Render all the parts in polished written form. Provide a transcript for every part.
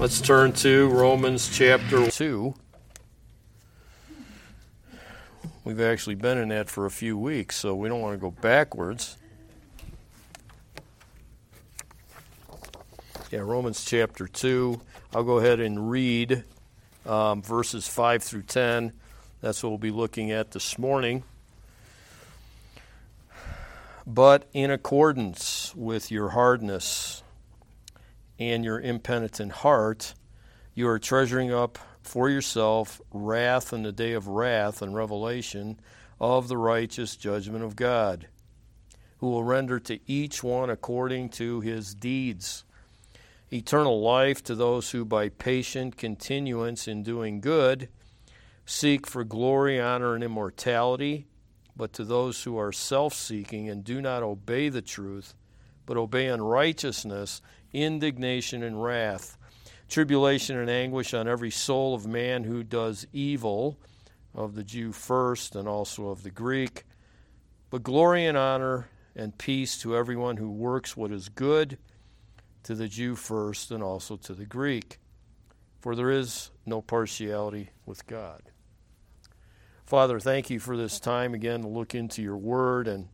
Let's turn to Romans chapter 2. We've actually been in that for a few weeks, so we don't want to go backwards. Yeah, Romans chapter 2. I'll go ahead and read verses 5 through 10. That's what we'll be looking at this morning. But in accordance with your hardness and your impenitent heart, you are treasuring up for yourself wrath in the day of wrath and revelation of the righteous judgment of God, who will render to each one according to his deeds. Eternal life to those who by patient continuance in doing good seek for glory, honor, and immortality, but to those who are self-seeking and do not obey the truth, but obey unrighteousness, indignation and wrath, tribulation and anguish on every soul of man who does evil, of the Jew first and also of the Greek, but glory and honor and peace to everyone who works what is good, to the Jew first and also to the Greek. For there is no partiality with God. Father, thank you for this time again to look into your word, and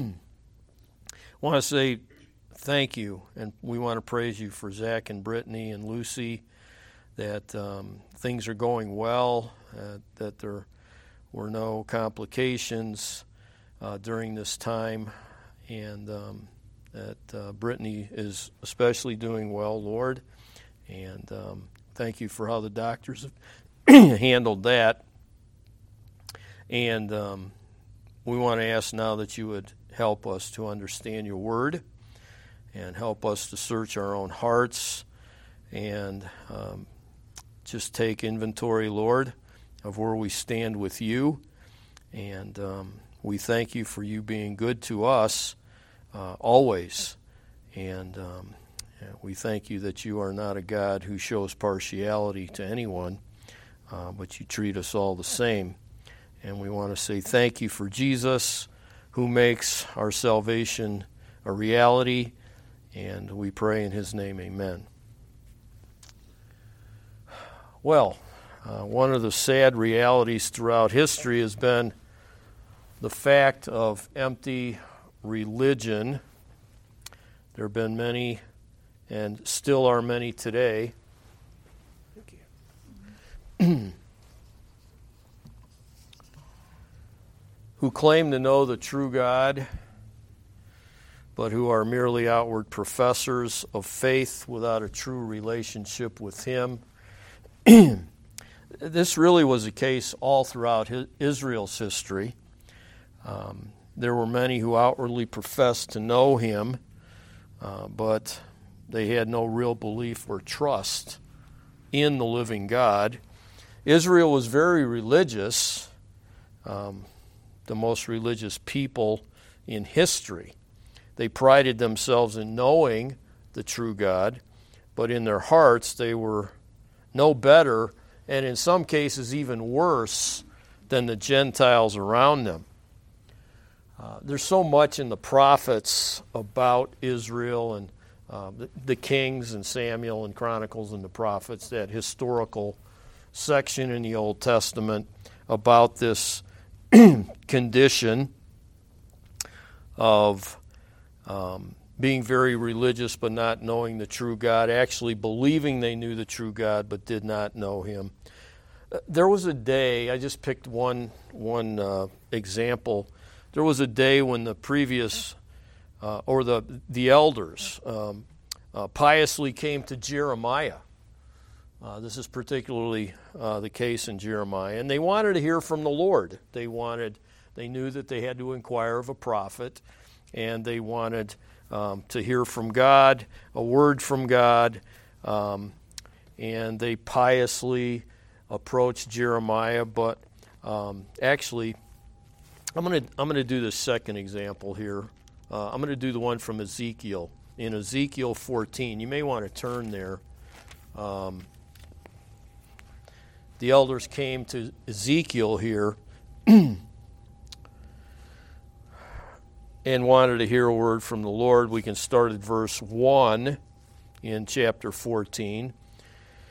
want to say thank you, and we want to praise you for Zach and Brittany and Lucy, that things are going well, that there were no complications during this time, and that Brittany is especially doing well, Lord. And thank you for how the doctors have handled that. And we want to ask now that you would help us to understand your word and help us to search our own hearts and just take inventory, Lord, of where we stand with you. And we thank you for you being good to us always. And we thank you that you are not a God who shows partiality to anyone, but you treat us all the same. And we want to say thank you for Jesus, who makes our salvation a reality. And we pray in his name, amen. Well, one of the sad realities throughout history has been the fact of empty religion. There have been many, and still are many today, who claim to know the true God, but who are merely outward professors of faith without a true relationship with him. This really was a case all throughout Israel's history. There were many who outwardly professed to know him, but they had no real belief or trust in the living God. Israel was very religious, the most religious people in history. They prided themselves in knowing the true God, but in their hearts they were no better, and in some cases even worse, than the Gentiles around them. There's so much in the prophets about Israel and the kings and Samuel and Chronicles and the prophets, that historical section in the Old Testament about this condition of being very religious but not knowing the true God, actually believing they knew the true God but did not know him. There was a day, I just picked one example. There was a day when the previous, or the elders piously came to Jeremiah. This is particularly the case in Jeremiah. And they wanted to hear from the Lord. They knew that they had to inquire of a prophet, and they wanted to hear from God, a word from God. And they piously approached Jeremiah. But actually, I'm going to do the second example here. I'm going to do the one from Ezekiel. In Ezekiel 14, you may want to turn there. The elders came to Ezekiel here and wanted to hear a word from the Lord. We can start at verse 1 in chapter 14.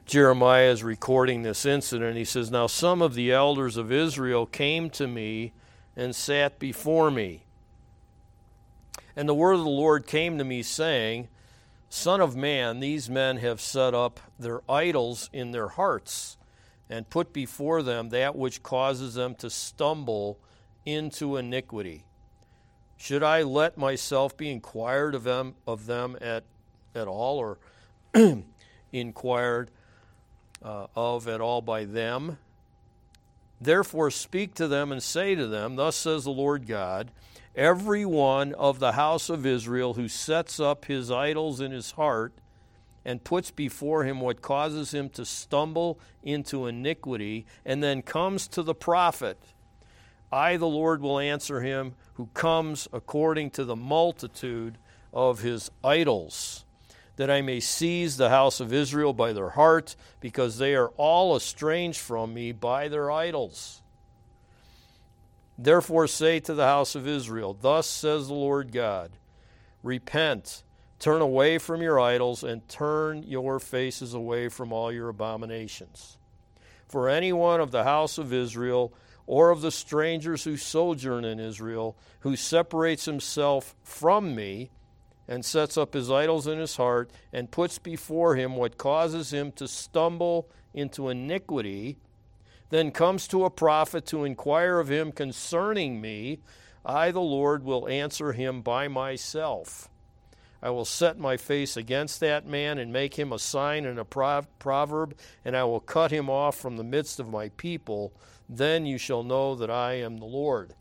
Jeremiah is recording this incident. He says, "Now some of the elders of Israel came to me and sat before me. And the word of the Lord came to me, saying, Son of man, these men have set up their idols in their hearts, and put before them that which causes them to stumble into iniquity. Should I let myself be inquired of them at all, or inquired of at all by them? Therefore speak to them and say to them, Thus says the Lord God, every one of the house of Israel who sets up his idols in his heart and puts before him what causes him to stumble into iniquity, and then comes to the prophet, I, the Lord, will answer him who comes according to the multitude of his idols, that I may seize the house of Israel by their heart, because they are all estranged from me by their idols. Therefore say to the house of Israel, Thus says the Lord God, Repent, turn away from your idols, and turn your faces away from all your abominations. For anyone of the house of Israel, or of the strangers who sojourn in Israel, who separates himself from me, and sets up his idols in his heart, and puts before him what causes him to stumble into iniquity, then comes to a prophet to inquire of him concerning me, I, the Lord, will answer him by myself. I will set my face against that man and make him a sign and a proverb, and I will cut him off from the midst of my people. Then you shall know that I am the Lord.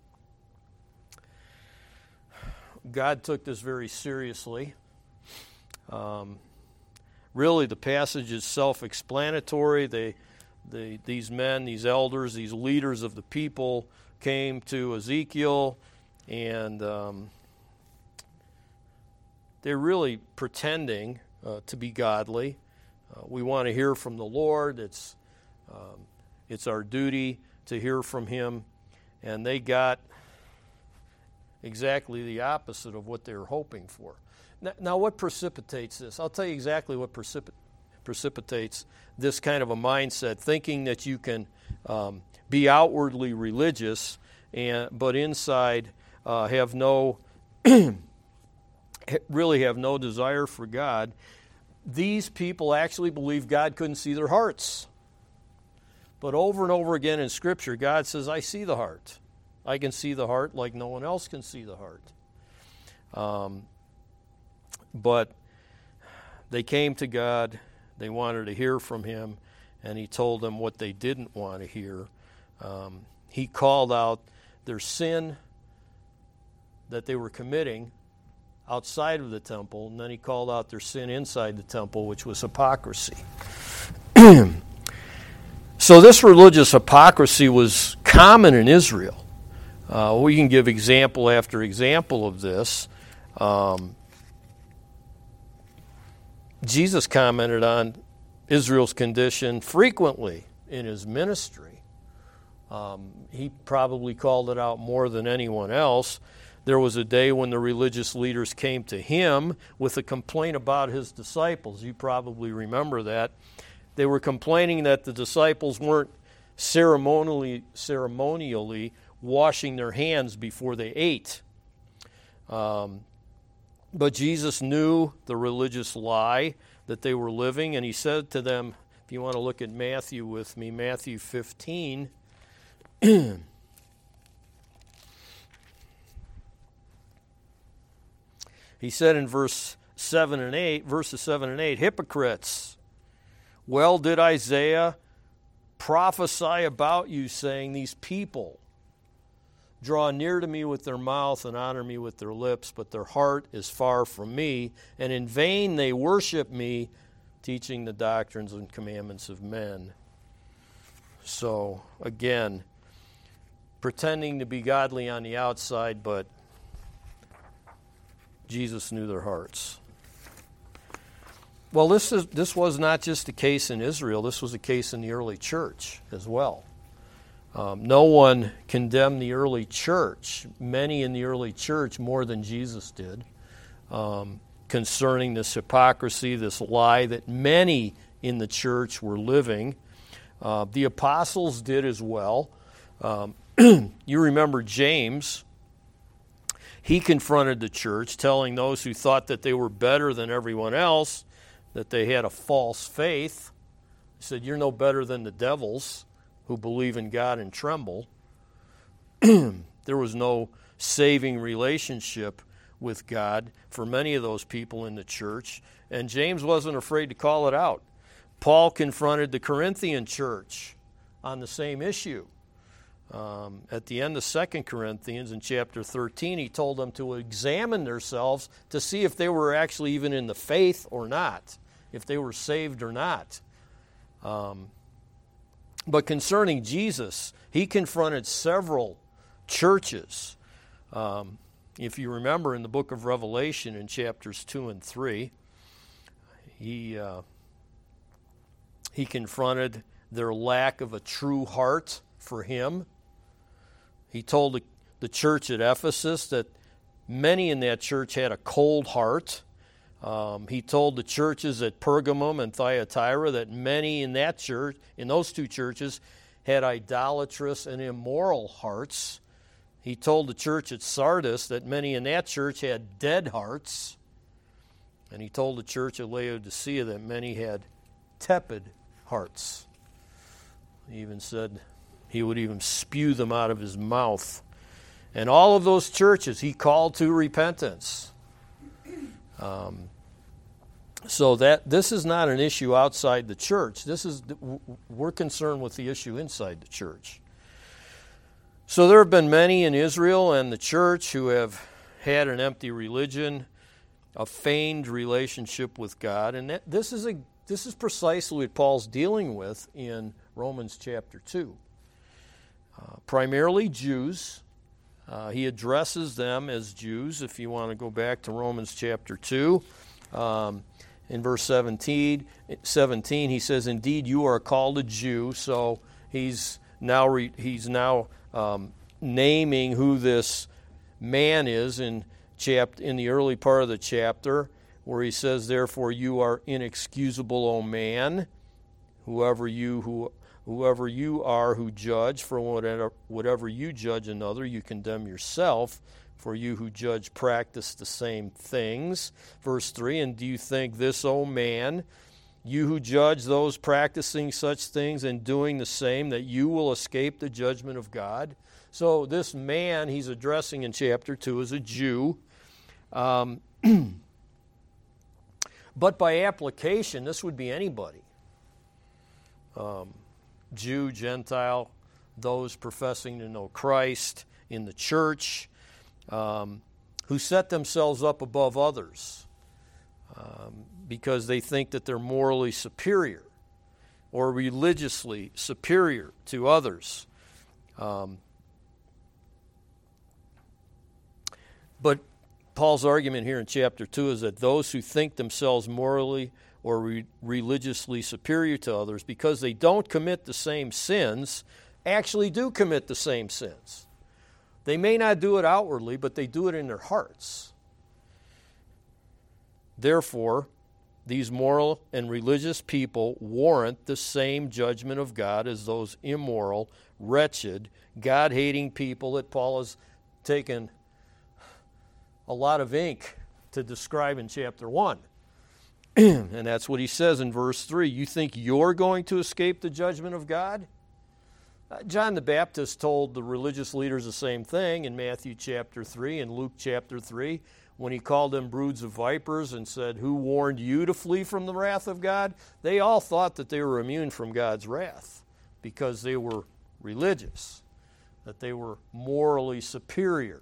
God took this very seriously. Really, the passage is self-explanatory. These men, these elders, these leaders of the people came to Ezekiel, and they're really pretending to be godly. We want to hear from the Lord. It's our duty to hear from Him, and they got exactly the opposite of what they were hoping for. Now, what precipitates this? I'll tell you exactly what precipitates this kind of a mindset, thinking that you can be outwardly religious, but inside have no really have no desire for God. These people actually believe God couldn't see their hearts. But over and over again in Scripture, God says, I see the heart. I can see the heart like no one else can see the heart. But they came to God. They wanted to hear from Him, and He told them what they didn't want to hear. He called out their sin that they were committing outside of the temple, and then He called out their sin inside the temple, which was hypocrisy. So this religious hypocrisy was common in Israel. We can give example after example of this. Jesus commented on Israel's condition frequently in His ministry. He probably called it out more than anyone else. There was a day when the religious leaders came to Him with a complaint about His disciples. You probably remember that. They were complaining that the disciples weren't ceremonially washing their hands before they ate. But Jesus knew the religious lie that they were living, and He said to them, if you want to look at Matthew with me, Matthew 15, He said in verses 7 and 8, hypocrites, well did Isaiah prophesy about you, saying, these people draw near to me with their mouth and honor me with their lips, but their heart is far from me, and in vain they worship me, teaching the doctrines and commandments of men. So, again, pretending to be godly on the outside, but Jesus knew their hearts. Well, this was not just a case in Israel. This was a case in the early church as well. No one condemned the early church, many in the early church, more than Jesus did, concerning this hypocrisy, this lie that many in the church were living. The apostles did as well. You remember James. He confronted the church, telling those who thought that they were better than everyone else that they had a false faith. He said, you're no better than the devils who believe in God and tremble. There was no saving relationship with God for many of those people in the church, and James wasn't afraid to call it out. Paul confronted the Corinthian church on the same issue. At the end of 2 Corinthians in chapter 13, he told them to examine themselves to see if they were actually even in the faith or not, if they were saved or not. But concerning Jesus, he confronted several churches. If you remember in the book of Revelation in chapters 2 and 3, he confronted their lack of a true heart for him. He told the church at Ephesus that many in that church had a cold heart. He told the churches at Pergamum and Thyatira that many in that church, in those two churches, had idolatrous and immoral hearts. He told the church at Sardis that many in that church had dead hearts. And he told the church at Laodicea that many had tepid hearts. He even said he would even spew them out of his mouth. And all of those churches he called to repentance. So that this is not an issue outside the church. We're concerned with the issue inside the church. So there have been many in Israel and the church who have had an empty religion, a feigned relationship with God, and this is precisely what Paul's dealing with in Romans chapter 2. Primarily Jews. He addresses them as Jews. If you want to go back to Romans chapter 2, in verse 17, he says, "Indeed, you are called a Jew." So he's now naming who this man is in the early part of the chapter, where he says, "Therefore you are inexcusable, O man, whoever you are who judge, for whatever you judge another, you condemn yourself. For you who judge practice the same things." Verse 3, "And do you think this, O man, you who judge those practicing such things and doing the same, that you will escape the judgment of God?" So this man he's addressing in chapter 2 is a Jew. But by application, this would be anybody. Jew, Gentile, those professing to know Christ in the church, who set themselves up above others because they think that they're morally superior or religiously superior to others. But Paul's argument here in chapter 2 is that those who think themselves morally or religiously superior to others, because they don't commit the same sins, actually do commit the same sins. They may not do it outwardly, but they do it in their hearts. Therefore, these moral and religious people warrant the same judgment of God as those immoral, wretched, God-hating people that Paul has taken a lot of ink to describe in chapter 1. And that's what he says in verse 3. You think you're going to escape the judgment of God? John the Baptist told the religious leaders the same thing in Matthew chapter 3 and Luke chapter 3 when he called them broods of vipers and said, "Who warned you to flee from the wrath of God?" They all thought that they were immune from God's wrath because they were religious, that they were morally superior.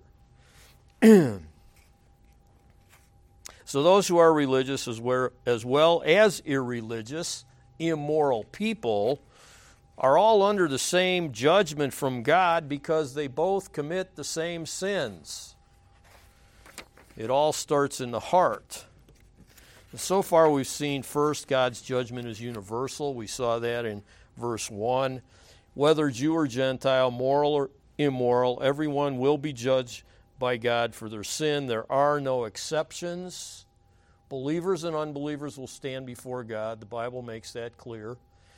So those who are religious as well as irreligious, immoral people are all under the same judgment from God because they both commit the same sins. It all starts in the heart. So far we've seen first God's judgment is universal. We saw that in verse 1. Whether Jew or Gentile, moral or immoral, everyone will be judged by God for their sin. There are no exceptions. Believers and unbelievers will stand before God. The Bible makes that clear.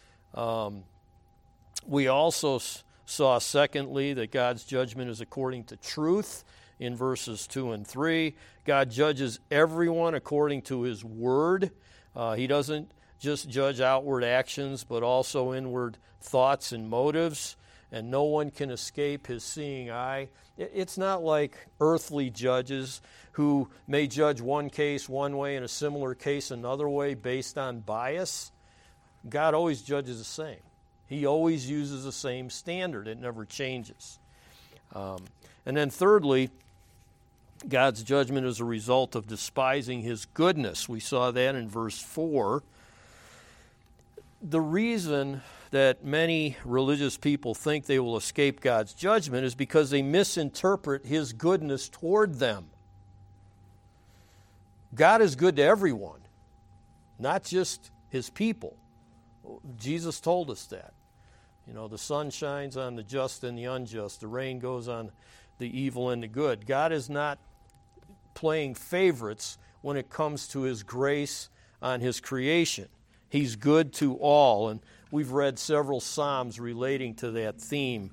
We also saw, secondly, that God's judgment is according to truth in verses 2 and 3. God judges everyone according to His Word. He doesn't just judge outward actions, but also inward thoughts and motives, and no one can escape His seeing eye. It's not like earthly judges who may judge one case one way and a similar case another way based on bias. God always judges the same. He always uses the same standard. It never changes. And then thirdly, God's judgment is a result of despising His goodness. We saw that in verse 4. The reason that many religious people think they will escape God's judgment is because they misinterpret His goodness toward them. God is good to everyone, not just His people. Jesus told us that. You know, the sun shines on the just and the unjust. The rain goes on the evil and the good. God is not playing favorites when it comes to His grace on His creation. He's good to all, and we've read several Psalms relating to that theme.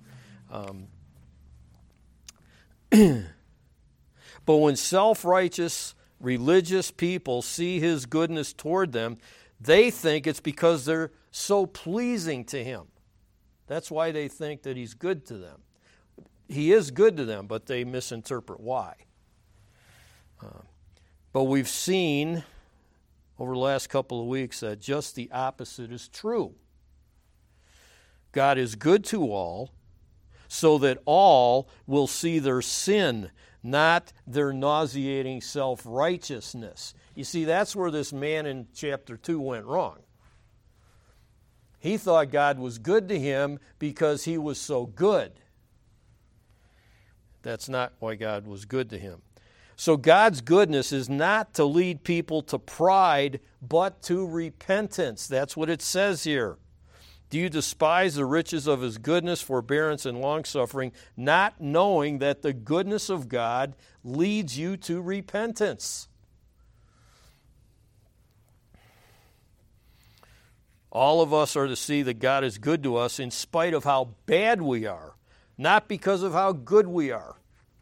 But when self-righteous, religious people see His goodness toward them, they think it's because they're so pleasing to Him. That's why they think that He's good to them. He is good to them, but they misinterpret why. But we've seen over the last couple of weeks that just the opposite is true. God is good to all, so that all will see their sin, not their nauseating self-righteousness. You see, that's where this man in chapter 2 went wrong. He thought God was good to him because he was so good. That's not why God was good to him. So God's goodness is not to lead people to pride, but to repentance. That's what it says here. Do you despise the riches of His goodness, forbearance, and longsuffering, not knowing that the goodness of God leads you to repentance? All of us are to see that God is good to us in spite of how bad we are, not because of how good we are.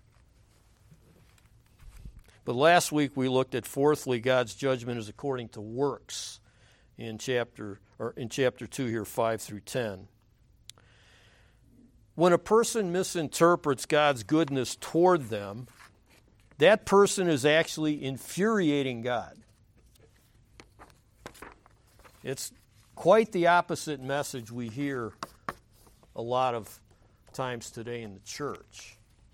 But last week we looked at, fourthly, God's judgment is according to works in chapter 2 here, 5 through 10. When a person misinterprets God's goodness toward them, that person is actually infuriating God. It's quite the opposite message we hear a lot of times today in the church.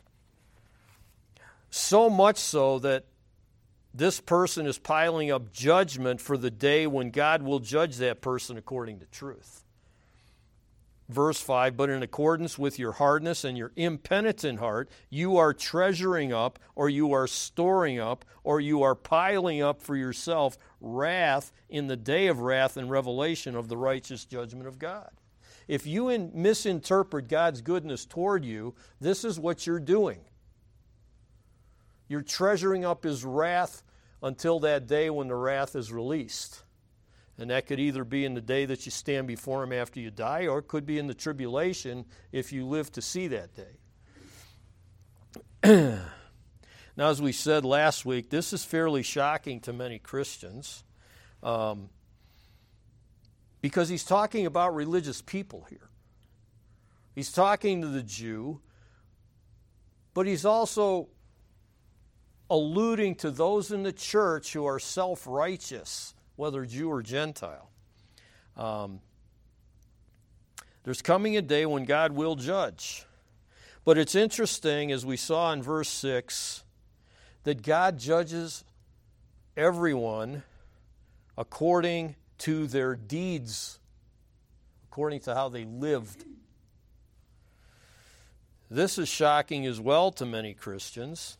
So much so that this person is piling up judgment for the day when God will judge that person according to truth. Verse 5, but in accordance with your hardness and your impenitent heart, you are treasuring up, or you are storing up, or you are piling up for yourself wrath in the day of wrath and revelation of the righteous judgment of God. If you misinterpret God's goodness toward you, this is what you're doing. You're treasuring up His wrath until that day when the wrath is released. And that could either be in the day that you stand before Him after you die, or it could be in the tribulation if you live to see that day. Now, as we said last week, this is fairly shocking to many Christians because he's talking about religious people here. He's talking to the Jew, but he's also alluding to those in the church who are self-righteous, whether Jew or Gentile. There's coming a day when God will judge. But it's interesting, as we saw in verse 6, that God judges everyone according to their deeds, according to how they lived. This is shocking as well to many Christians.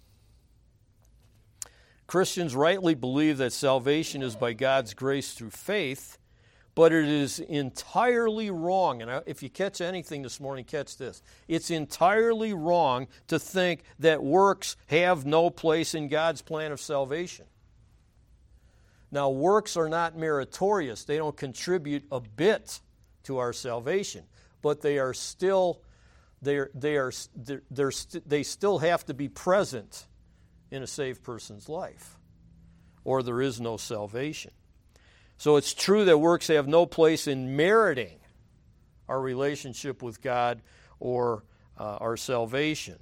Christians rightly believe that salvation is by God's grace through faith, but it is entirely wrong. And if you catch anything this morning, catch this. It's entirely wrong to think that works have no place in God's plan of salvation. Now, works are not meritorious. They don't contribute a bit to our salvation, but they are still they still have to be present in a saved person's life, or there is no salvation. So it's true that works have no place in meriting our relationship with God or our salvation.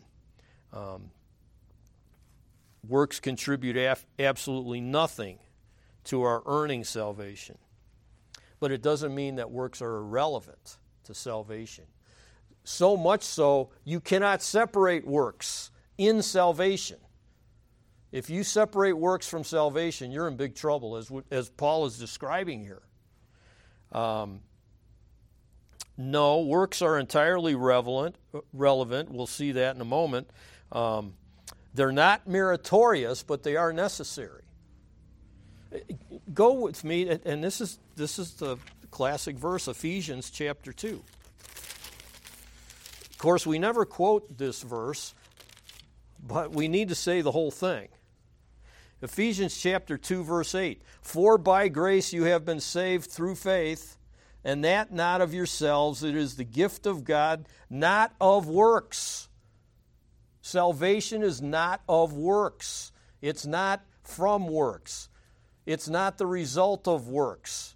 Works contribute absolutely nothing to our earning salvation. But it doesn't mean that works are irrelevant to salvation. So much so, you cannot separate works in salvation. If you separate works from salvation, you're in big trouble, as Paul is describing here. No, works are entirely relevant. We'll see that in a moment. They're not meritorious, but they are necessary. Go with me, and this is the classic verse, Ephesians chapter 2. Of course, we never quote this verse, but we need to say the whole thing. Ephesians chapter 2, verse 8. For by grace you have been saved through faith, and that not of yourselves, it is the gift of God, not of works. Salvation is not of works. It's not from works. It's not the result of works.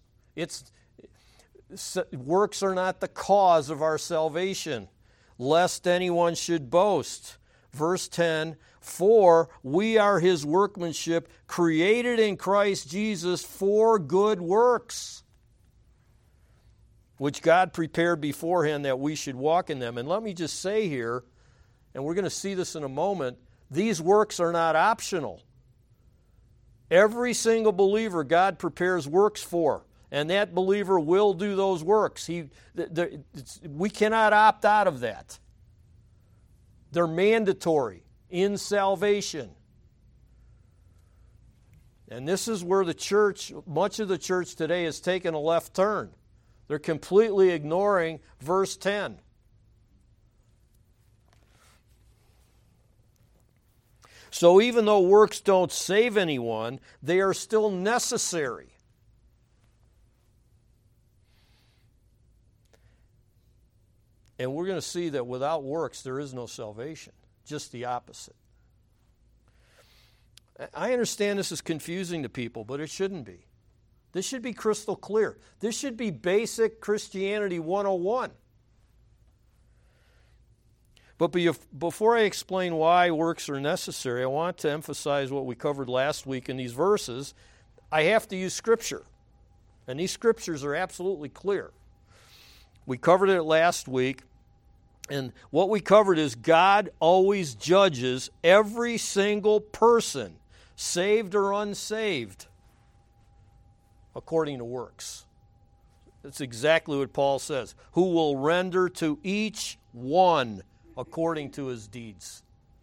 Works are not the cause of our salvation, lest anyone should boast. Verse 10, for we are his workmanship, created in Christ Jesus for good works, which God prepared beforehand that we should walk in them. And let me just say here, and we're going to see this in a moment, these works are not optional. Every single believer God prepares works for, and that believer will do those works. We cannot opt out of that. They're mandatory in salvation. And this is where the church, much of the church today, has taken a left turn. They're completely ignoring verse 10. So even though works don't save anyone, they are still necessary. And we're going to see that without works, there is no salvation. Just the opposite. I understand this is confusing to people, but it shouldn't be. This should be crystal clear. This should be basic Christianity 101. But before I explain why works are necessary, I want to emphasize what we covered last week in these verses. I have to use Scripture. And these Scriptures are absolutely clear. We covered it last week. And what we covered is God always judges every single person, saved or unsaved, according to works. That's exactly what Paul says. Who will render to each one according to his deeds.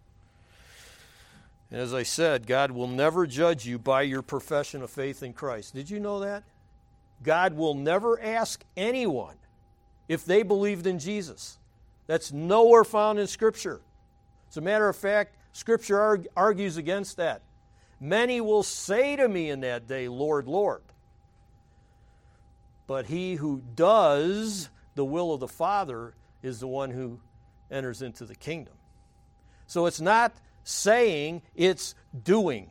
And as I said, God will never judge you by your profession of faith in Christ. Did you know that? God will never ask anyone if they believed in Jesus. That's nowhere found in Scripture. As a matter of fact, Scripture argues against that. Many will say to me in that day, Lord, Lord. But he who does the will of the Father is the one who enters into the kingdom. So it's not saying, it's doing.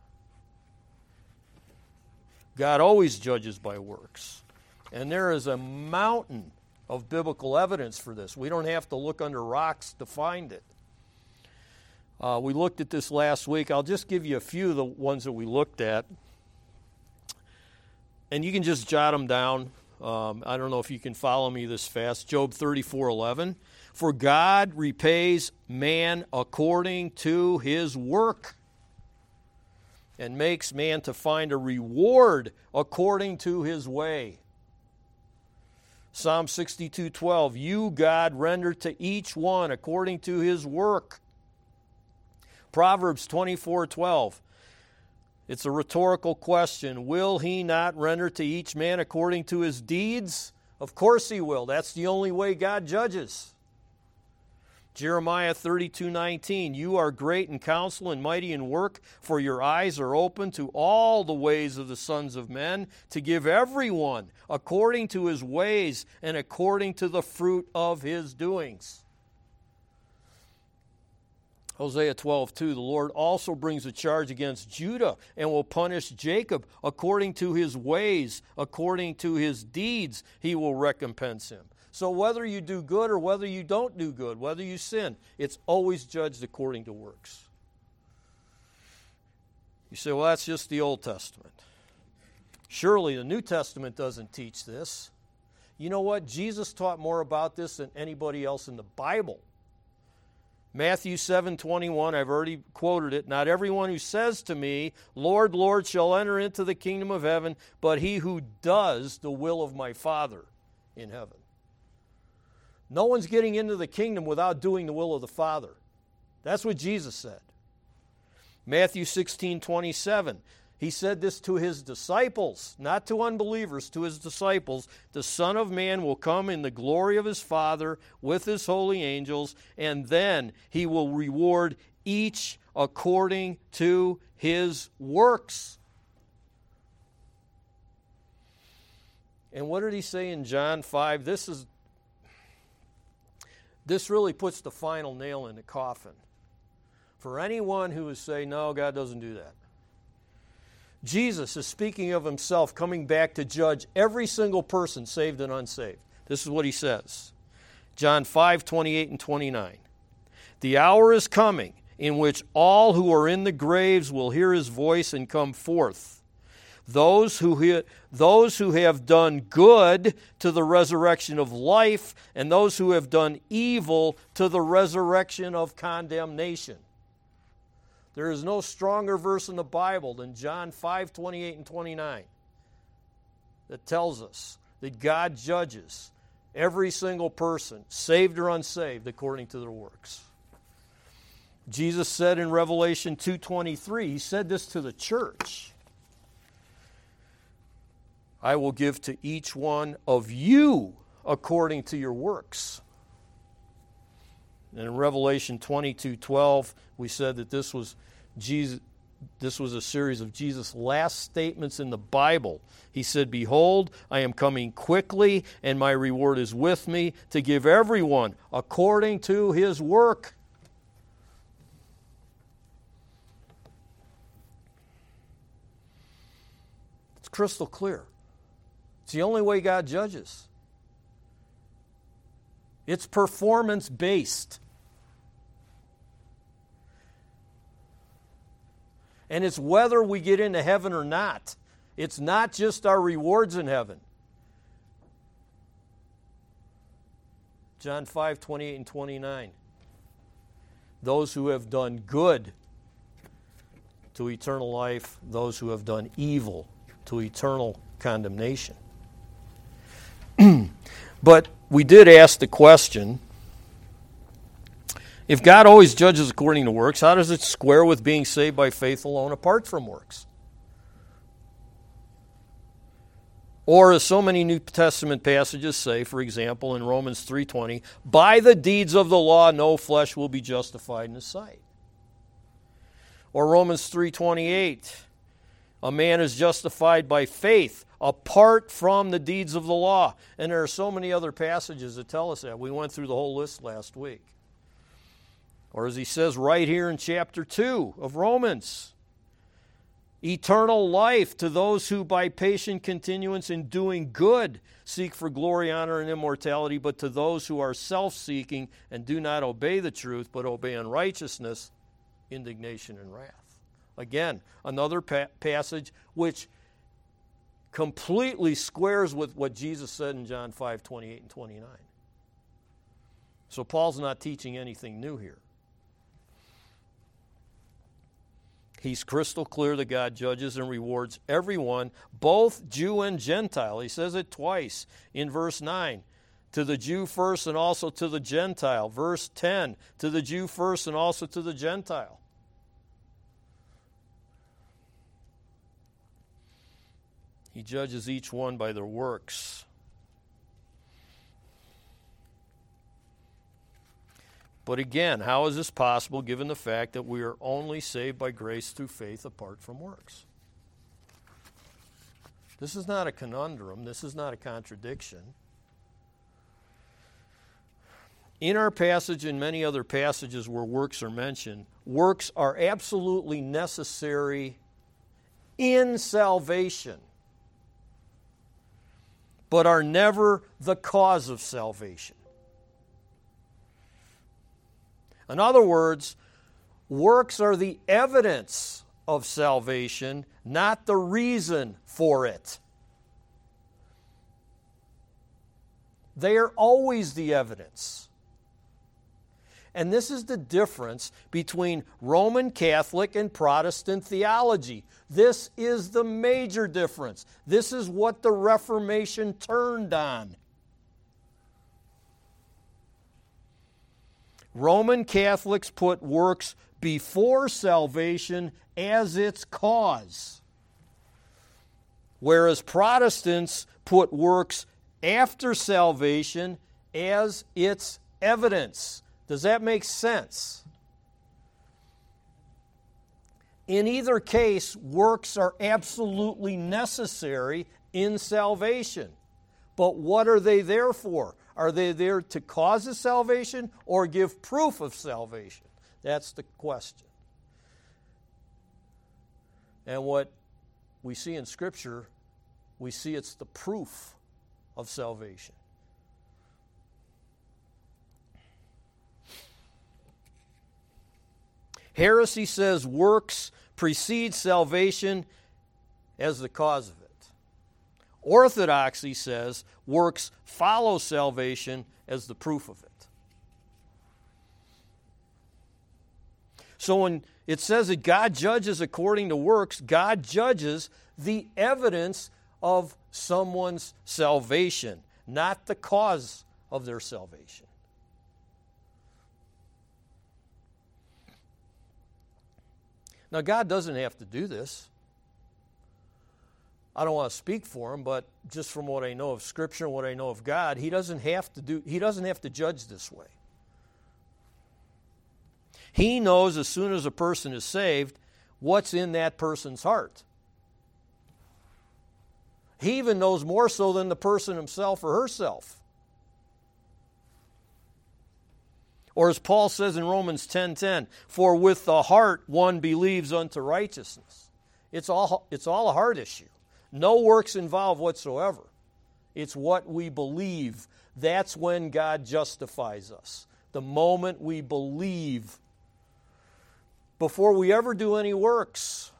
God always judges by works. And there is a mountain of biblical evidence for this. We don't have to look under rocks to find it. We looked at this last week. I'll just give you a few of the ones that we looked at. And you can just jot them down. I don't know if you can follow me this fast. Job 34:11. For God repays man according to his work, and makes man to find a reward according to his way. Psalm 62:12. You, God, render to each one according to his work. Proverbs 24:12. It's a rhetorical question. Will he not render to each man according to his deeds? Of course he will. That's the only way God judges. Jeremiah 32:19, you are great in counsel and mighty in work, for your eyes are open to all the ways of the sons of men, to give everyone according to his ways and according to the fruit of his doings. Hosea 12:2, the Lord also brings a charge against Judah and will punish Jacob according to his ways, according to his deeds, he will recompense him. So whether you do good or whether you don't do good, whether you sin, it's always judged according to works. You say, well, that's just the Old Testament. Surely the New Testament doesn't teach this. You know what? Jesus taught more about this than anybody else in the Bible. Matthew 7:21, I've already quoted it. Not everyone who says to me, Lord, Lord, shall enter into the kingdom of heaven, but he who does the will of my Father in heaven. No one's getting into the kingdom without doing the will of the Father. That's what Jesus said. Matthew 16:27, he said this to his disciples, not to unbelievers, to his disciples. The Son of Man will come in the glory of his Father with his holy angels, and then he will reward each according to his works. And what did he say in John 5? This really puts the final nail in the coffin for anyone who would say, no, God doesn't do that. Jesus is speaking of himself coming back to judge every single person, saved and unsaved. This is what he says. John 5:28 and 29. The hour is coming in which all who are in the graves will hear his voice and come forth. Those who have done good to the resurrection of life, and those who have done evil to the resurrection of condemnation. There is no stronger verse in the Bible than John 5:28 and 29 that tells us that God judges every single person, saved or unsaved, according to their works. Jesus said in Revelation 2:23, he said this to the church, I will give to each one of you according to your works. And in Revelation 22:12, we said that this was a series of Jesus' last statements in the Bible. He said, behold, I am coming quickly, and my reward is with me to give everyone according to his work. It's crystal clear. It's the only way God judges. It's performance-based. And it's whether we get into heaven or not. It's not just our rewards in heaven. John 5:28 and 29. Those who have done good to eternal life, those who have done evil to eternal condemnation. But we did ask the question, if God always judges according to works, how does it square with being saved by faith alone apart from works? Or as so many New Testament passages say, for example, in Romans 3:20, by the deeds of the law no flesh will be justified in his sight. Or Romans 3:28, a man is justified by faith apart from the deeds of the law. And there are so many other passages that tell us that. We went through the whole list last week. Or as he says right here in chapter 2 of Romans, eternal life to those who by patient continuance in doing good seek for glory, honor, and immortality, but to those who are self-seeking and do not obey the truth, but obey unrighteousness, indignation and wrath. Again, another passage which completely squares with what Jesus said in John 5:28 and 29. So Paul's not teaching anything new here. He's crystal clear that God judges and rewards everyone, both Jew and Gentile. He says it twice in verse 9. To the Jew first and also to the Gentile. Verse 10, to the Jew first and also to the Gentile. He judges each one by their works. But again, how is this possible given the fact that we are only saved by grace through faith apart from works? This is not a conundrum. This is not a contradiction. In our passage and many other passages where works are mentioned, works are absolutely necessary in salvation, but are never the cause of salvation. In other words, works are the evidence of salvation, not the reason for it. They are always the evidence. And this is the difference between Roman Catholic and Protestant theology. This is the major difference. This is what the Reformation turned on. Roman Catholics put works before salvation as its cause, whereas Protestants put works after salvation as its evidence. Does that make sense? In either case, works are absolutely necessary in salvation. But what are they there for? Are they there to cause a salvation or give proof of salvation? That's the question. And what we see in Scripture, we see it's the proof of salvation. Heresy says works precede salvation as the cause of it. Orthodoxy says works follow salvation as the proof of it. So when it says that God judges according to works, God judges the evidence of someone's salvation, not the cause of their salvation. Now, God doesn't have to do this. I don't want to speak for him, but just from what I know of Scripture and what I know of God, he doesn't have to judge this way. He knows as soon as a person is saved what's in that person's heart. He even knows more so than the person himself or herself. Or as Paul says in Romans 10:10, for with the heart one believes unto righteousness. It's all a heart issue. No works involved whatsoever. It's what we believe. That's when God justifies us. The moment we believe, before we ever do any works.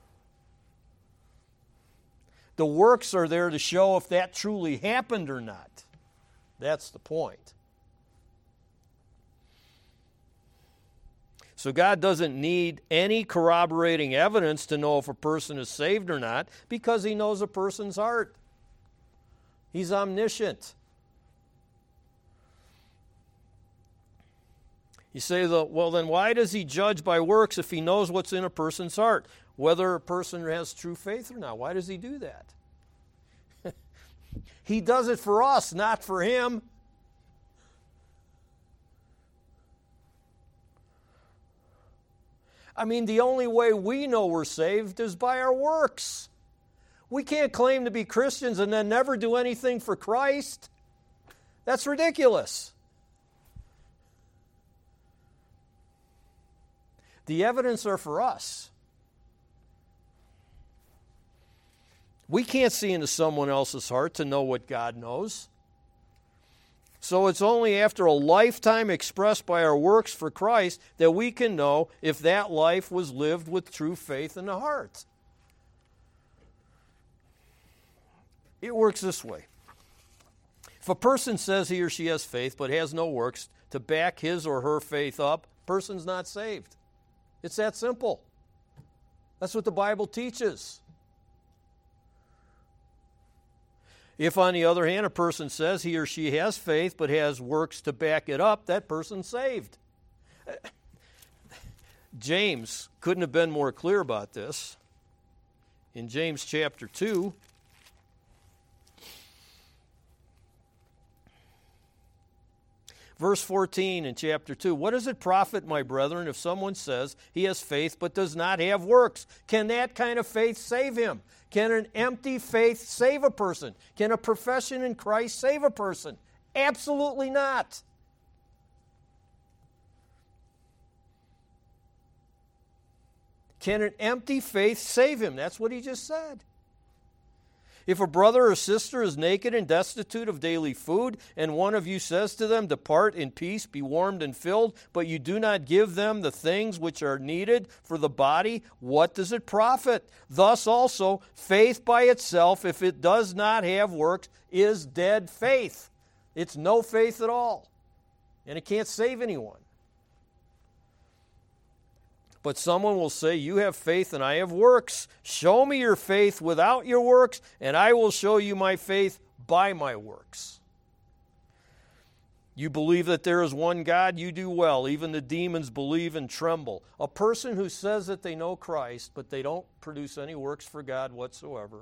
The works are there to show if that truly happened or not. That's the point. So God doesn't need any corroborating evidence to know if a person is saved or not because he knows a person's heart. He's omniscient. You say, well, then why does he judge by works if he knows what's in a person's heart? Whether a person has true faith or not. Why does he do that? He does it for us, not for him. I mean, the only way we know we're saved is by our works. We can't claim to be Christians and then never do anything for Christ. That's ridiculous. The evidence are for us. We can't see into someone else's heart to know what God knows. So it's only after a lifetime expressed by our works for Christ that we can know if that life was lived with true faith in the heart. It works this way. If a person says he or she has faith but has no works to back his or her faith up, the person's not saved. It's that simple. That's what the Bible teaches. If, on the other hand, a person says he or she has faith but has works to back it up, that person's saved. James couldn't have been more clear about this. In James chapter 2, Verse 14 in chapter 2, what does it profit, my brethren, if someone says he has faith but does not have works? Can that kind of faith save him? Can an empty faith save a person? Can a profession in Christ save a person? Absolutely not. Can an empty faith save him? That's what he just said. If a brother or sister is naked and destitute of daily food, and one of you says to them, depart in peace, be warmed and filled, but you do not give them the things which are needed for the body, what does it profit? Thus also, faith by itself, if it does not have works, is dead faith. It's no faith at all, and it can't save anyone. But someone will say, you have faith and I have works. Show me your faith without your works, and I will show you my faith by my works. You believe that there is one God, you do well. Even the demons believe and tremble. A person who says that they know Christ, but they don't produce any works for God whatsoever,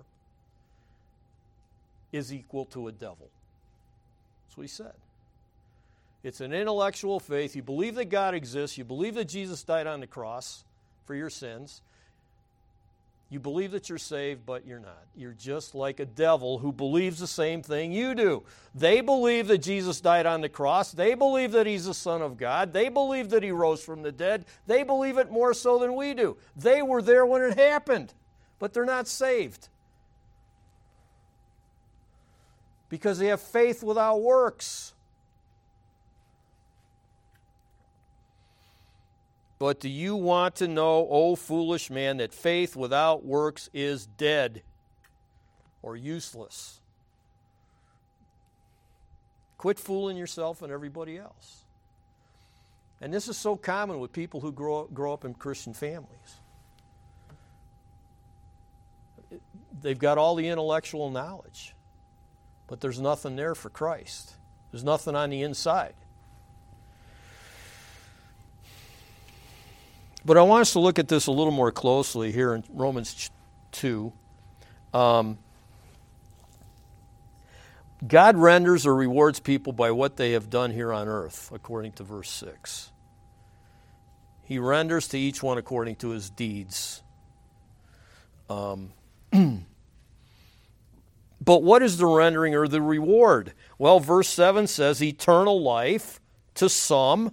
is equal to a devil. That's what he said. It's an intellectual faith. You believe that God exists. You believe that Jesus died on the cross for your sins. You believe that you're saved, but you're not. You're just like a devil who believes the same thing you do. They believe that Jesus died on the cross. They believe that he's the Son of God. They believe that he rose from the dead. They believe it more so than we do. They were there when it happened, but they're not saved because they have faith without works. But do you want to know, O foolish man, that faith without works is dead or useless? Quit fooling yourself and everybody else. And this is so common with people who grow up in Christian families. They've got all the intellectual knowledge, but there's nothing there for Christ. There's nothing on the inside. But I want us to look at this a little more closely here in Romans 2. God renders or rewards people by what they have done here on earth, according to verse 6. He renders to each one according to his deeds. But what is the rendering or the reward? Well, verse 7 says eternal life to some.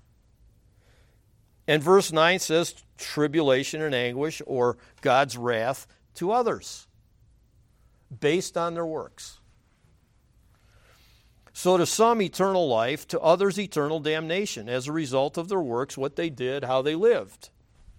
And verse 9 says tribulation and anguish or God's wrath to others based on their works. So to some, eternal life, to others, eternal damnation as a result of their works, what they did, how they lived.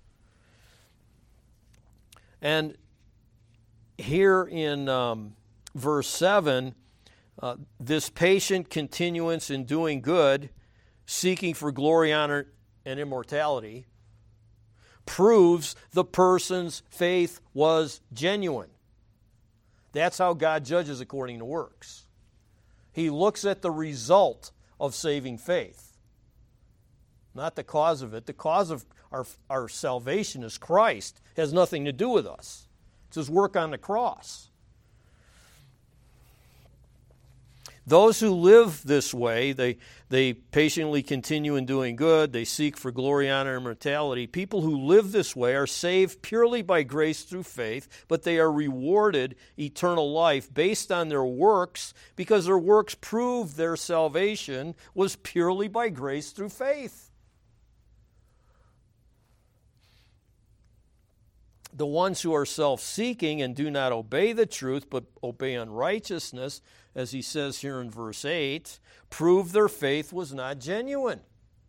And here in verse 7, this patient continuance in doing good, seeking for glory, honor, and immortality, proves the person's faith was genuine. That's how God judges according to works. He looks at the result of saving faith, not the cause of it. The cause of our salvation is Christ. It has nothing to do with us. It's his work on the cross. Those who live this way, they patiently continue in doing good. They seek for glory, honor, and immortality. People who live this way are saved purely by grace through faith, but they are rewarded eternal life based on their works because their works prove their salvation was purely by grace through faith. The ones who are self-seeking and do not obey the truth but obey unrighteousness, as he says here in verse 8, prove their faith was not genuine.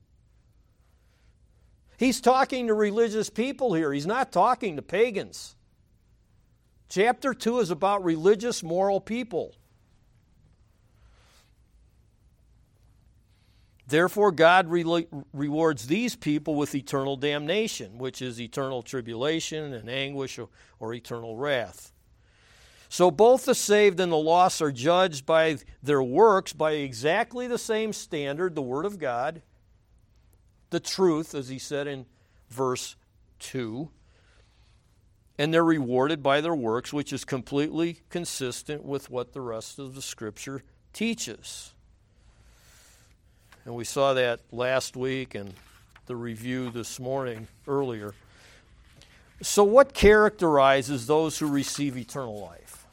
He's talking to religious people here. He's not talking to pagans. Chapter 2 is about religious, moral people. Therefore, God rewards these people with eternal damnation, which is eternal tribulation and anguish or eternal wrath. So both the saved and the lost are judged by their works by exactly the same standard, the Word of God, the truth, as he said in verse 2, and they're rewarded by their works, which is completely consistent with what the rest of the Scripture teaches. and we saw that last week and the review this morning earlier. So what characterizes those who receive eternal life?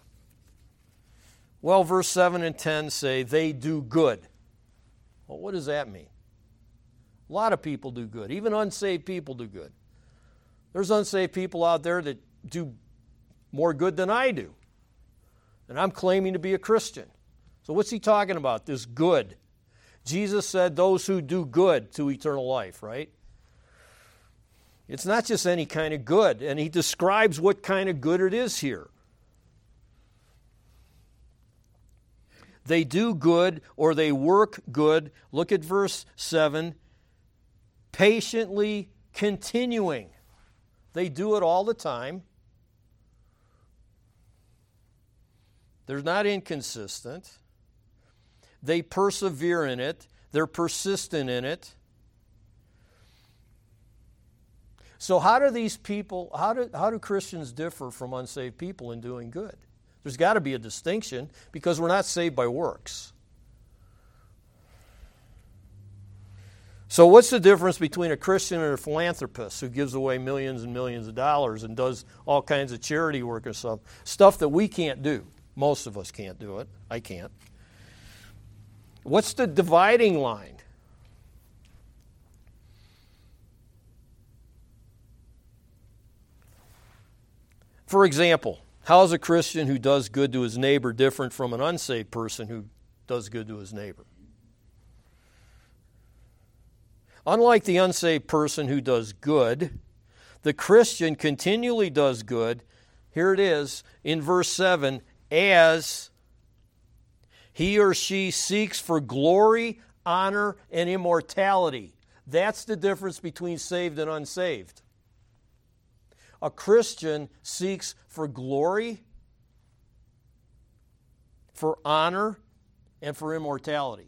Well, verse 7 and 10 say they do good. Well, what does that mean? A lot of people do good. Even unsaved people do good. There's unsaved people out there that do more good than I do. And I'm claiming to be a Christian. So what's he talking about, this good? Jesus said those who do good to eternal life, right? It's not just any kind of good. And he describes what kind of good it is here. They do good or they work good. Look at verse 7. Patiently continuing. They do it all the time. They're not inconsistent. They persevere in it. They're persistent in it. So how do these people, how do Christians differ from unsaved people in doing good? There's got to be a distinction because we're not saved by works. So what's the difference between a Christian and a philanthropist who gives away millions and millions of dollars and does all kinds of charity work and stuff that we can't do? Most of us can't do it. I can't. What's the dividing line? For example, how is a Christian who does good to his neighbor different from an unsaved person who does good to his neighbor? Unlike the unsaved person who does good, the Christian continually does good. Here it is in verse 7, as he or she seeks for glory, honor, and immortality. That's the difference between saved and unsaved. A Christian seeks for glory, for honor, and for immortality.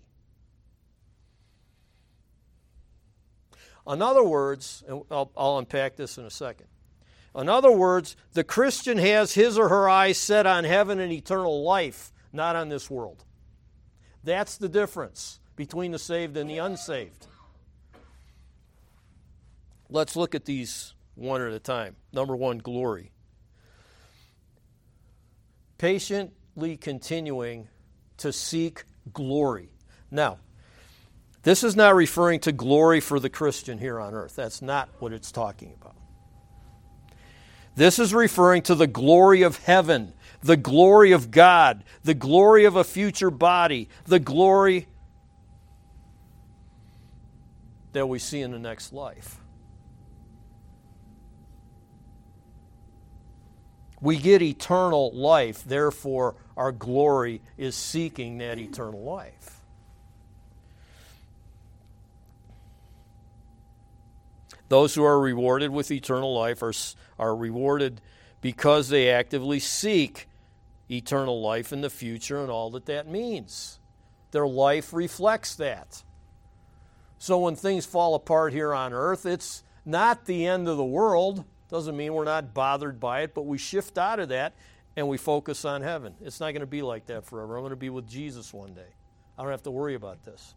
In other words, and I'll unpack this in a second. In other words, the Christian has his or her eyes set on heaven and eternal life, not on this world. That's the difference between the saved and the unsaved. Let's look at these one at a time. Number one, glory. Patiently continuing to seek glory. Now, this is not referring to glory for the Christian here on earth. That's not what it's talking about. This is referring to the glory of heaven, the glory of God, the glory of a future body, the glory that we see in the next life. We get eternal life, therefore our glory is seeking that eternal life. Those who are rewarded with eternal life are rewarded because they actively seek eternal life in the future and all that means. Their life reflects that. So when things fall apart here on earth, it's not the end of the world. Doesn't mean we're not bothered by it, but we shift out of that and we focus on heaven. It's not going to be like that forever. I'm going to be with Jesus one day. I don't have to worry about this.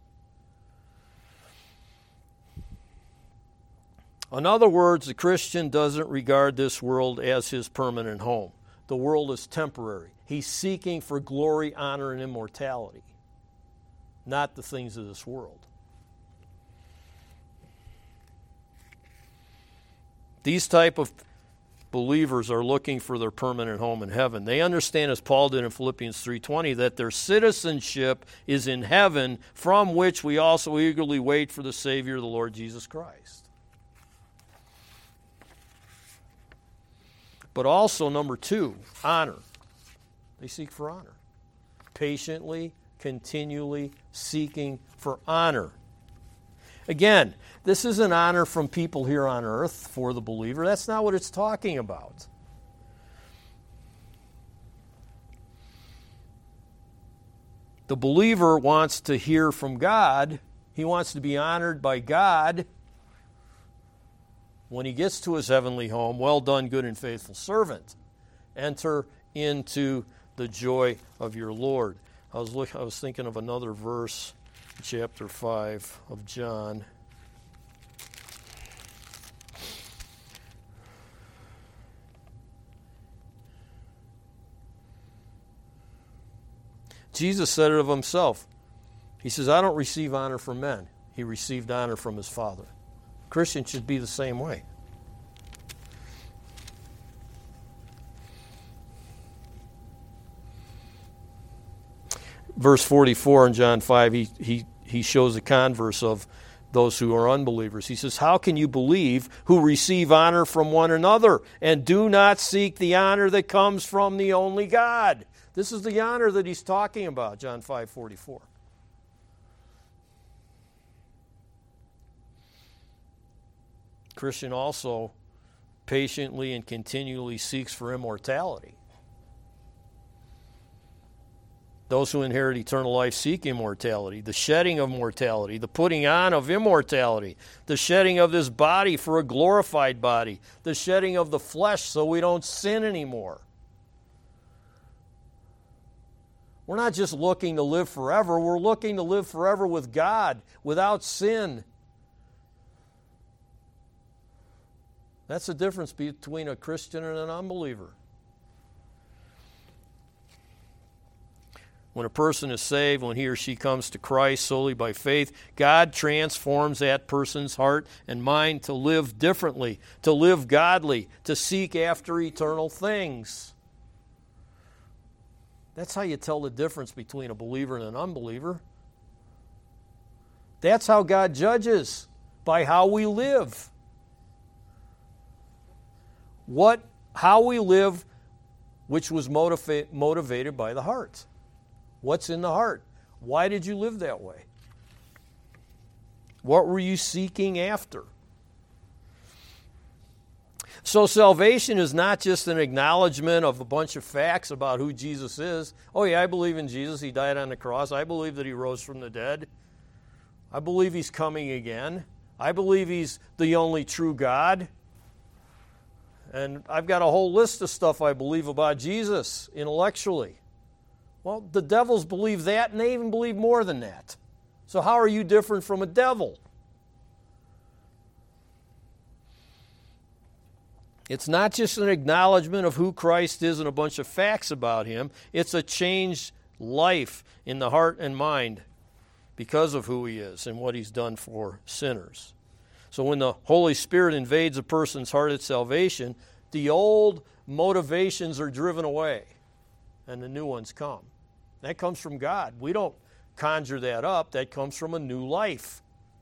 In other words, the Christian doesn't regard this world as his permanent home. The world is temporary. He's seeking for glory, honor, and immortality, not the things of this world. These type of believers are looking for their permanent home in heaven. They understand, as Paul did in Philippians 3:20, that their citizenship is in heaven, from which we also eagerly wait for the Savior, the Lord Jesus Christ. But also, number two, honor. They seek for honor. Patiently, continually seeking for honor. Again, this isn't honor from people here on earth for the believer. That's not what it's talking about. The believer wants to hear from God. He wants to be honored by God when he gets to his heavenly home. Well done, good and faithful servant. Enter into the joy of your Lord. I was thinking of another verse chapter 5 of John. Jesus said it of himself. He says, I don't receive honor from men. He received honor from his Father. Christians should be the same way. Verse 44 in John 5, he shows the converse of those who are unbelievers. He says, how can you believe who receive honor from one another and do not seek the honor that comes from the only God? This is the honor that he's talking about, John 5:44. Christian also patiently and continually seeks for immortality. Those who inherit eternal life seek immortality, the shedding of mortality, the putting on of immortality, the shedding of this body for a glorified body, the shedding of the flesh so we don't sin anymore. We're not just looking to live forever, we're looking to live forever with God, without sin. That's the difference between a Christian and an unbeliever. When a person is saved, when he or she comes to Christ solely by faith, God transforms that person's heart and mind to live differently, to live godly, to seek after eternal things. That's how you tell the difference between a believer and an unbeliever. That's how God judges, by how we live. How we live, which was motivated by the heart. What's in the heart? Why did you live that way? What were you seeking after? So salvation is not just an acknowledgement of a bunch of facts about who Jesus is. Oh yeah, I believe in Jesus. He died on the cross. I believe that he rose from the dead. I believe he's coming again. I believe he's the only true God. And I've got a whole list of stuff I believe about Jesus intellectually. Well, the devils believe that, and they even believe more than that. So how are you different from a devil? It's not just an acknowledgement of who Christ is and a bunch of facts about him. It's a changed life in the heart and mind because of who he is and what he's done for sinners. So when the Holy Spirit invades a person's heart at salvation, the old motivations are driven away and the new ones come. That comes from God. We don't conjure that up. That comes from a new life.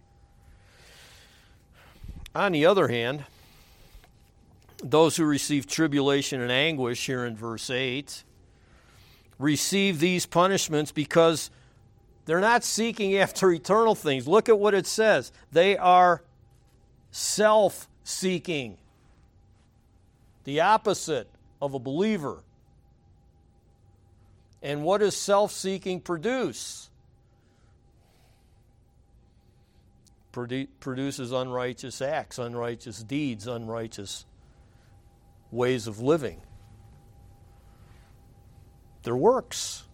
On the other hand, those who receive tribulation and anguish here in verse 8 receive these punishments because they're not seeking after eternal things. Look at what it says. They are self-seeking. The opposite of a believer. And what does self-seeking produce? Produces unrighteous acts, unrighteous deeds, unrighteous ways of living. Their works.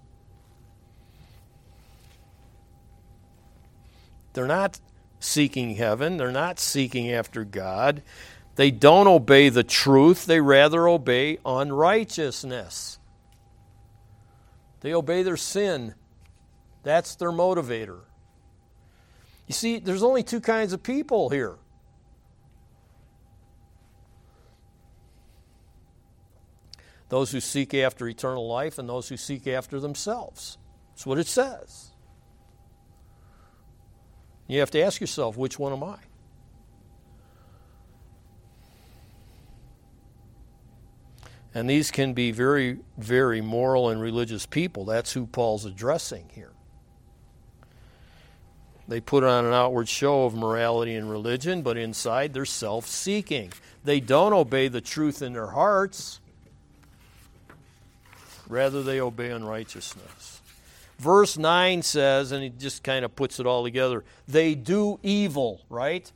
They're not seeking heaven. They're not seeking after God. They don't obey the truth. They rather obey unrighteousness. They obey their sin. That's their motivator. You see, there's only two kinds of people here. Those who seek after eternal life and those who seek after themselves. That's what it says. You have to ask yourself, which one am I? And these can be very, very moral and religious people. That's who Paul's addressing here. They put on an outward show of morality and religion, but inside they're self-seeking. They don't obey the truth in their hearts. Rather, they obey unrighteousness. Verse 9 says, and he just kind of puts it all together, they do evil, right?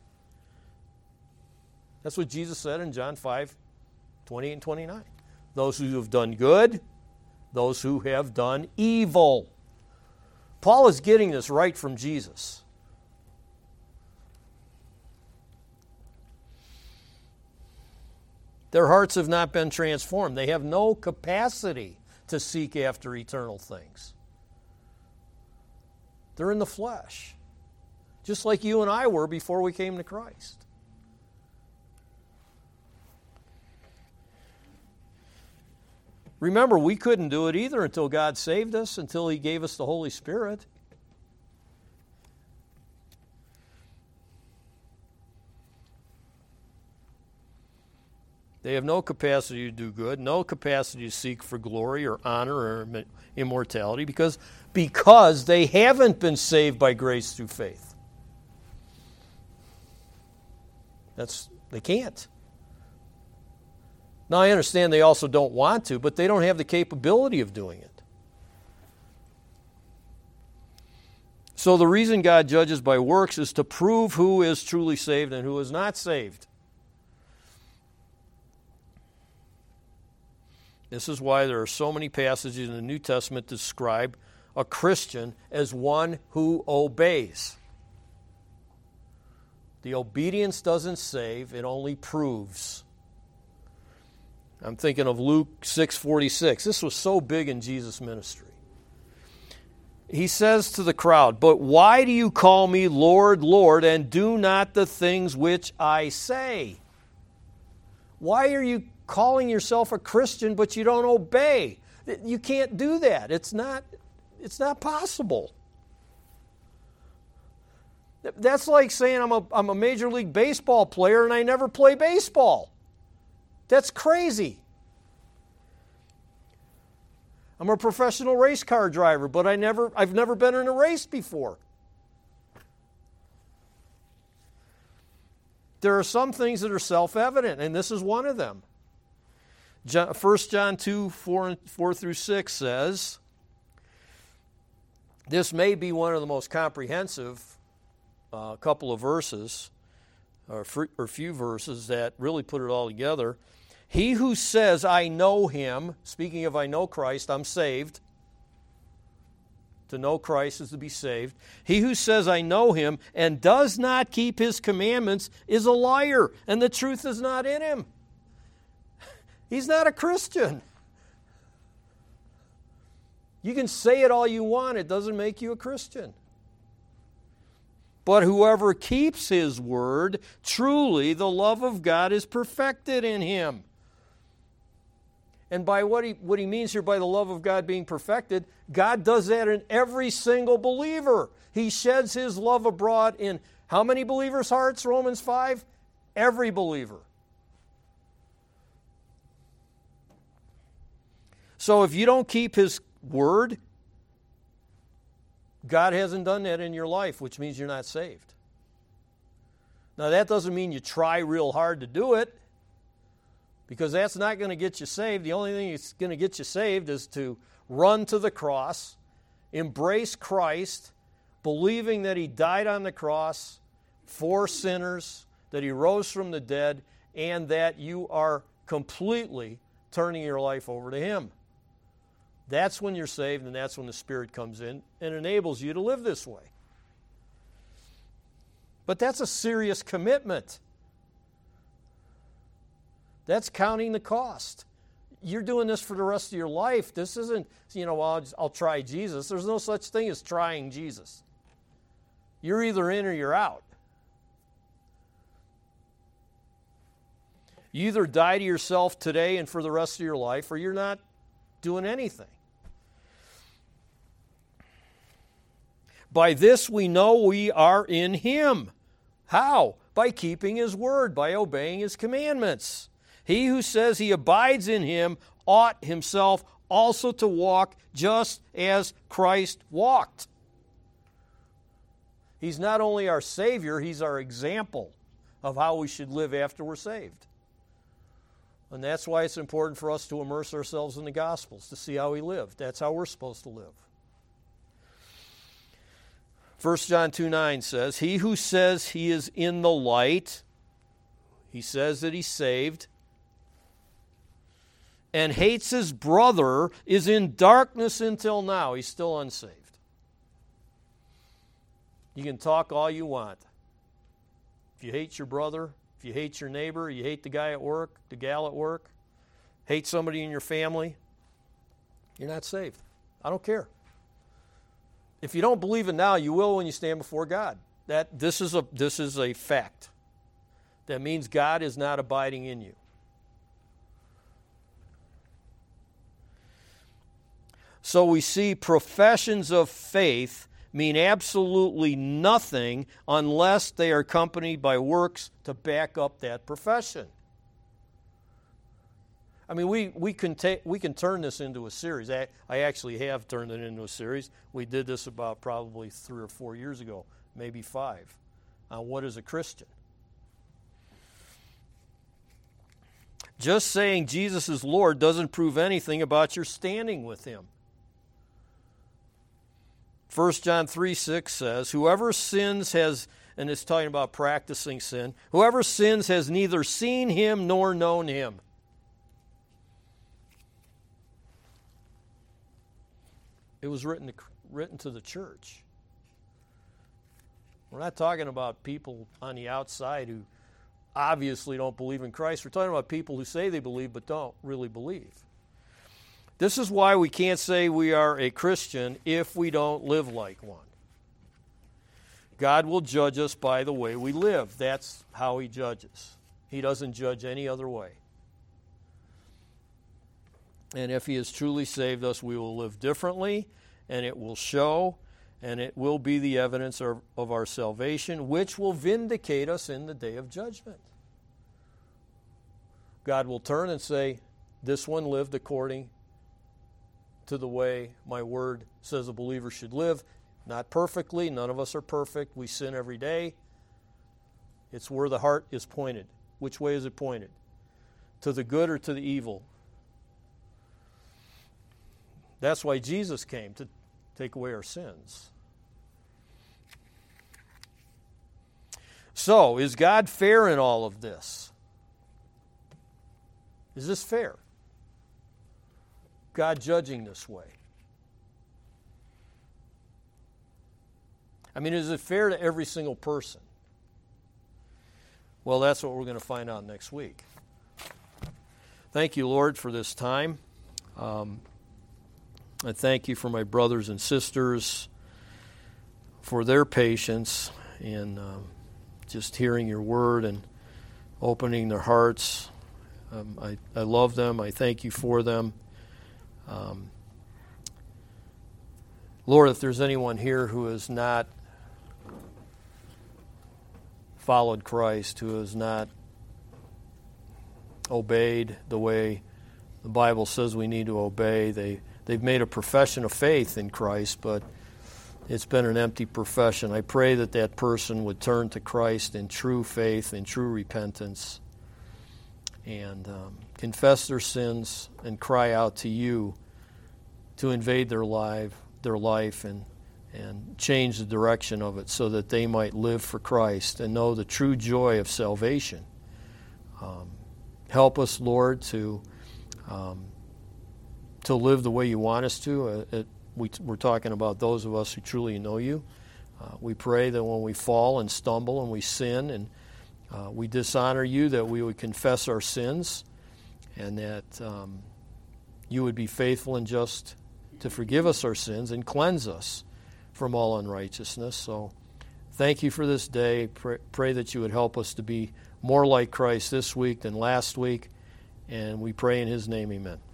That's what Jesus said in John 5:28 and 29. Those who have done good, those who have done evil. Paul is getting this right from Jesus. Their hearts have not been transformed. They have no capacity to seek after eternal things. They're in the flesh, just like you and I were before we came to Christ. Remember, we couldn't do it either until God saved us, until He gave us the Holy Spirit. They have no capacity to do good, no capacity to seek for glory or honor or immortality because they haven't been saved by grace through faith. They can't. Now, I understand they also don't want to, but they don't have the capability of doing it. So the reason God judges by works is to prove who is truly saved and who is not saved. This is why there are so many passages in the New Testament that describe a Christian as one who obeys. The obedience doesn't save, it only proves. I'm thinking of Luke 6:46. This was so big in Jesus' ministry. He says to the crowd, "But why do you call me Lord, Lord, and do not the things which I say?" Why are you calling yourself a Christian, but you don't obey? You can't do that. It's not possible. That's like saying I'm a Major League Baseball player and I never play baseball. That's crazy. I'm a professional race car driver, but I've never been in a race before. There are some things that are self-evident, and this is one of them. 1 John 2, 4 through 6 says, this may be one of the most comprehensive couple of verses, or few verses that really put it all together. He who says, I know him, speaking of I know Christ, I'm saved. To know Christ is to be saved. He who says, I know him, and does not keep his commandments is a liar, and the truth is not in him. He's not a Christian. You can say it all you want, it doesn't make you a Christian. But whoever keeps his word, truly the love of God is perfected in him. And by what he means here by the love of God being perfected, God does that in every single believer. He sheds his love abroad in how many believers' hearts, Romans 5? Every believer. So if you don't keep his word, God hasn't done that in your life, which means you're not saved. Now that doesn't mean you try real hard to do it, because that's not going to get you saved. The only thing that's going to get you saved is to run to the cross, embrace Christ, believing that he died on the cross for sinners, that he rose from the dead, and that you are completely turning your life over to him. That's when you're saved, and that's when the Spirit comes in and enables you to live this way. But that's a serious commitment. That's counting the cost. You're doing this for the rest of your life. This isn't, well, I'll try Jesus. There's no such thing as trying Jesus. You're either in or you're out. You either die to yourself today and for the rest of your life, or you're not doing anything. By this we know we are in him. How? By keeping his word, by obeying his commandments. He who says he abides in him ought himself also to walk just as Christ walked. He's not only our Savior, he's our example of how we should live after we're saved. And that's why it's important for us to immerse ourselves in the Gospels, to see how he lived. That's how we're supposed to live. 1 John 2:9 says, he who says he is in the light, he says that he's saved, and hates his brother is in darkness until now. He's still unsaved. You can talk all you want. If you hate your brother, if you hate your neighbor, you hate the guy at work, the gal at work, hate somebody in your family, you're not saved. I don't care. If you don't believe it now, you will when you stand before God. This is a fact. That means God is not abiding in you. So we see professions of faith mean absolutely nothing unless they are accompanied by works to back up that profession. I mean, we can turn this into a series. I actually have turned it into a series. We did this about probably 3 or 4 years ago, maybe 5, on what is a Christian. Just saying Jesus is Lord doesn't prove anything about your standing with Him. 1 John 3:6 says, whoever sins has, and it's talking about practicing sin, whoever sins has neither seen Him nor known Him. It was written to the church. We're not talking about people on the outside who obviously don't believe in Christ. We're talking about people who say they believe but don't really believe. This is why we can't say we are a Christian if we don't live like one. God will judge us by the way we live. That's how He judges. He doesn't judge any other way. And if He has truly saved us, we will live differently, and it will show, and it will be the evidence of our salvation, which will vindicate us in the day of judgment. God will turn and say, this one lived according to the way my word says a believer should live. Not perfectly. None of us are perfect. We sin every day. It's where the heart is pointed. Which way is it pointed? To the good or to the evil? That's why Jesus came, to take away our sins. So, is God fair in all of this? Is this fair? God judging this way? I mean, is it fair to every single person? Well, that's what we're going to find out next week. Thank you, Lord, for this time. I thank you for my brothers and sisters, for their patience in just hearing your word and opening their hearts. I love them. I thank you for them. Lord, if there's anyone here who has not followed Christ, who has not obeyed the way the Bible says we need to obey, they've made a profession of faith in Christ, but it's been an empty profession. I pray that that person would turn to Christ in true faith, in true repentance, and confess their sins and cry out to you to invade their life and change the direction of it so that they might live for Christ and know the true joy of salvation. Help us, Lord, to live the way you want us to. We're talking about those of us who truly know you. We pray that when we fall and stumble and we sin and we dishonor you, that we would confess our sins and that you would be faithful and just to forgive us our sins and cleanse us from all unrighteousness. So thank you for this day. Pray that you would help us to be more like Christ this week than last week. And we pray in His name, amen.